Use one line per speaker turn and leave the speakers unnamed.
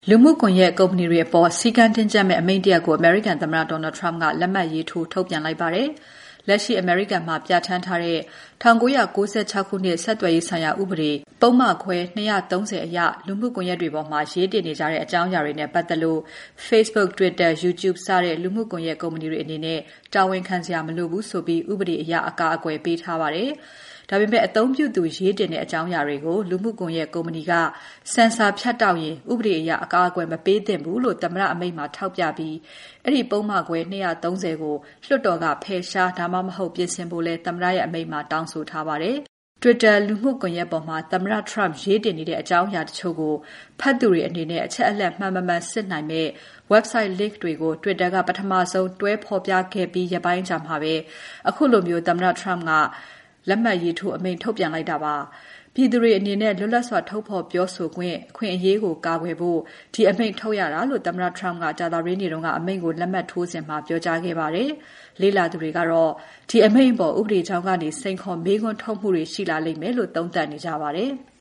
လူမှုကွန်ရက်ကုမ္ပဏီတွေအပေါ်စည်းကမ်းတင်းကျပ်မယ့်အမိန့်တရပ်ကိုအမေရိကန်သမ္မတ Donald Trump ကလက်မှတ်ရေးထိုးထုတ်ပြန်လိုက်ပါတယ်။လက်ရှိအမေရိကန်မှာပြဋ္ဌာန်းထားတဲ့1996ခုနှစ်ဆက်သွယ်ရေးဆိုင်ရာဥပဒေပုဒ်မခွဲ230အရလူမှုကွန်ရက်တွေပေါ်မှာရေးတင်နေကြတဲ့အကြောင်းအရာတွေနဲ့ပတ်သက်လို့ Facebook, Twitter, YouTube စတဲ့လူမှုကွန်ရက်ကုမ္ပဏီတွေအနေနဲ့တာဝန်ခံစရာမလိုဘူးဆိုပြီးဥပဒေအရအကာအကွယ်ပေးထားပါတယ်။ဒါပေမဲ့အသုံးပြုသူရေးတင်တဲ့အကြောင်းအရာတွေကိုလူမှုကွန်ရက်ကုမ္ပဏီကဆင်ဆာဖြတ်တောက်ရင်ဥပဒေအရအကာအကွယ်မပေးသင့်ဘူးလို့သမ္မတအမိန့်မှာထောက်ပြပြီးအဲ့ဒီပုံမှန်ခွဲ230ကိုလွှတ်တော်ကဖယ်ရှားဒါမှမဟုတ်ပြင်ဆင်ဖို့လဲသမ္မတရဲ့အမိန့်မှာတောင်းဆိုထားပါတယ်။ Twitter လူမှုကွန်ရက်ပေါ်မှာသမ္မတ Trump ရေးတင်နေတဲ့အကြောင်းအရာတချို့ကိုဖတ်သူတွေအနေနဲ့အချက်အလက်မှန်စစ်နိုင်မဲ့ website link တွေကို Twitter ကပထမဆုံးတွဲဖော်ပြခဲ့ပြီးရက်ပိုင်းကြာမှာပဲအခုလိုမျိုးသမ္မတ Trump ကလက်မှတ်ရေးထိုးအမိန့်ထုတ်ပြန်လိုက်တာပါ။ပြည်သူတွေအနေနဲ့လွတ်လပ်စွာထုတ်ဖော်ပြောဆိုခွင့်အခွင့်အရေးကိုကာကွယ်ဖို့ဒီအမိန့်ထုတ်ရတာလို့သမ္မတ Trump ကကြာသပတေးနေ့ကအမိန့်ကိုလက်မှတ်ထိုးစဉ်မှာပြောကြားခဲ့ပါတယ်။လေ့လာသူတွေကတော့ဒီအမိန့်အပေါ်ဥပဒေကြောင်းကနေစိန်ခေါ်မေးခွန်းထုတ်မှုတွေရှိလာလိမ့်မယ်လို့သုံးသပ်နေကြပါတယ်။